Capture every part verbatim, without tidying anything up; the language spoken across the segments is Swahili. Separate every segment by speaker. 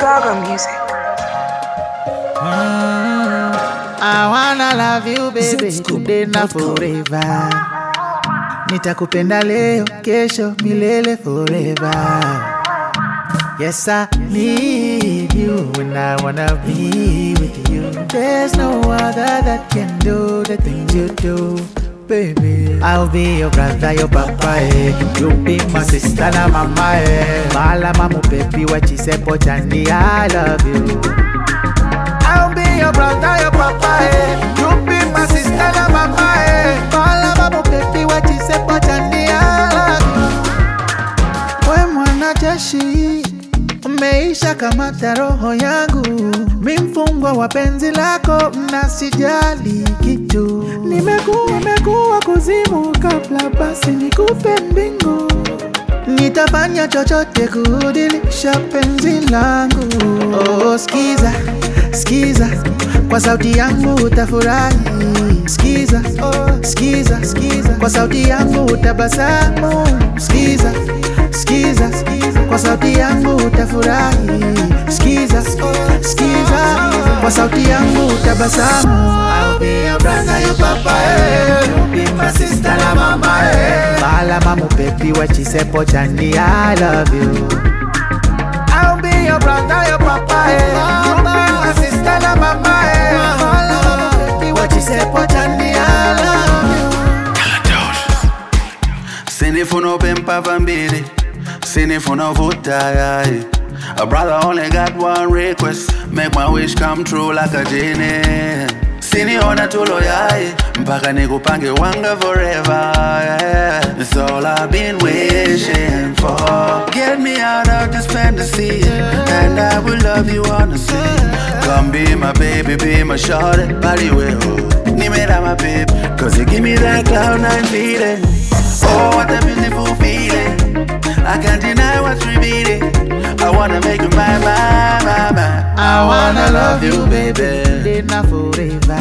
Speaker 1: Gaga music.
Speaker 2: Mm, I wanna love you baby, today na forever. Nitakupenda leo, kesho, milele forever. Yes, I need you and I wanna be with you. There's no other that can do the things you do, baby. I'll be your brother, your papa, eh. You'll be my sister, na mama, eh. Mala mamu baby, what you say, Pochandi, I love you. I'll be your brother, your papa, eh. You'll be my sister, na mama, eh. Mala mamu baby, what you say, Pochandi, I love you. We mwana jeshi, umeisha kamata roho yangu. Mi mfungwa wa penzi lako, mnasijali kitu. Nimekuwa nimekuwa kuzimu kabla basi nikupe mbingu. Nitafanya chochote kudilisha penzi langu. Oh, skiza, skiza, kwa sauti yangu utafurahi. Skiza, oh, skiza, skiza, kwa sauti yangu utabasamu. Skiza, skiza, skiza, kwa sauti yangu utafurahi. Skiza, oh, skiza, kwa sauti yangu utabasamu. I'll be your brother, your papa, eh. You'll be my sister, na mama, eh. Mala mamu baby, what you say, Pochandi, I love you. I'll be your brother, your papa, eh. You'll be my sister, na mama, eh. Mala mamu baby, what you say, Pochandi, I love you.
Speaker 3: Sinifuna upempa vambili, sinifuna vuta. A brother only got one request, make my wish come true like a genie. Siniona tulo yai, mpaka nikupange wanga forever, yeah. It's all I've been wishing for. Get me out of this fantasy, and I will love you honestly. Come be my baby, be my shorty, body will. Nimera my babe, cause you give me that cloud nine feeling. Oh, what a beautiful feeling. I can't deny what's revealing. I wanna make you my, my, my, my.
Speaker 2: I wanna love you baby, today na forever.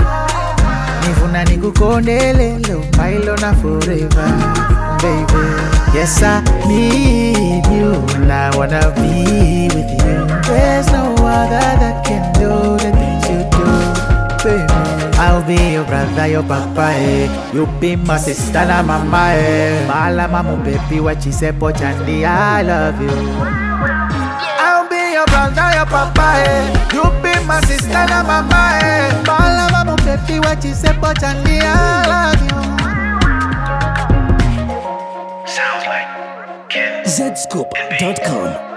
Speaker 2: Nifuna nikukonde lelo, mailo na forever, baby. Yes, I need you and I wanna be with you. There's no other that can do the things you do, baby. I'll be your brother, your papa, eh. You'll be my sister, na mama, eh. Mala mamu baby, what you say, Pochandi, I love you. I'll be your brother, your papa, eh. You'll be my sister, na mama, eh. Mala mamu baby, what you say, Pochandi, I love you.
Speaker 4: Sounds like Ken.
Speaker 5: zscoop dot com